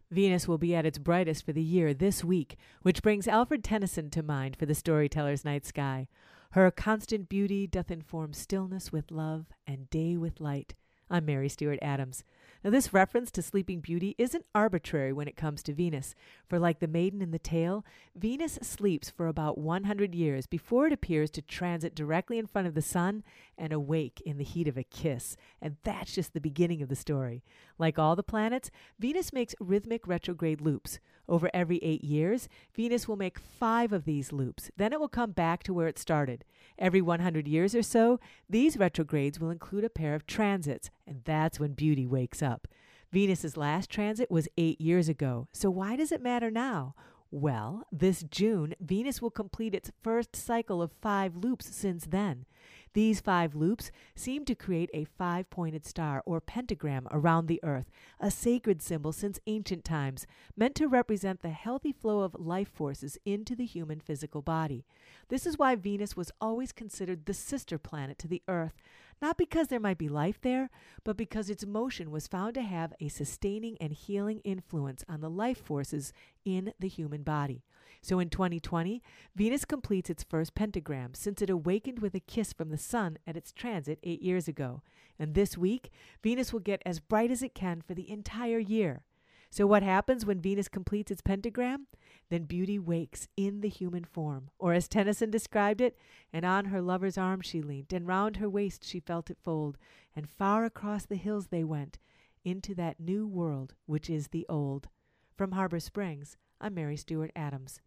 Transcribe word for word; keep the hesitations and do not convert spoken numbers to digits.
Venus will be at its brightest for the year this week, which brings Alfred Tennyson to mind for the storyteller's night sky. Her constant beauty doth inform stillness with love and day with light. I'm Mary Stewart Adams. Now, this reference to Sleeping Beauty isn't arbitrary when it comes to Venus, for like the maiden in the tale, Venus sleeps for about one hundred years before it appears to transit directly in front of the sun and awake in the heat of a kiss. And that's just the beginning of the story. Like all the planets, Venus makes rhythmic retrograde loops. Over every eight years, Venus will make five of these loops. Then it will come back to where it started. Every one hundred years or so, these retrogrades will include a pair of transits, and that's when beauty wakes up. Venus's last transit was eight years ago, so why does it matter now? Well, this June, Venus will complete its first cycle of five loops since then. These five loops seem to create a five-pointed star or pentagram around the Earth, a sacred symbol since ancient times, meant to represent the healthy flow of life forces into the human physical body. This is why Venus was always considered the sister planet to the Earth, not because there might be life there, but because its motion was found to have a sustaining and healing influence on the life forces in the human body. So in twenty twenty, Venus completes its first pentagram since it awakened with a kiss from the sun at its transit eight years ago. And this week, Venus will get as bright as it can for the entire year. So what happens when Venus completes its pentagram? Then beauty wakes in the human form. Or as Tennyson described it, and on her lover's arm she leant, and round her waist she felt it fold, and far across the hills they went, into that new world which is the old. From Harbor Springs, I'm Mary Stewart Adams.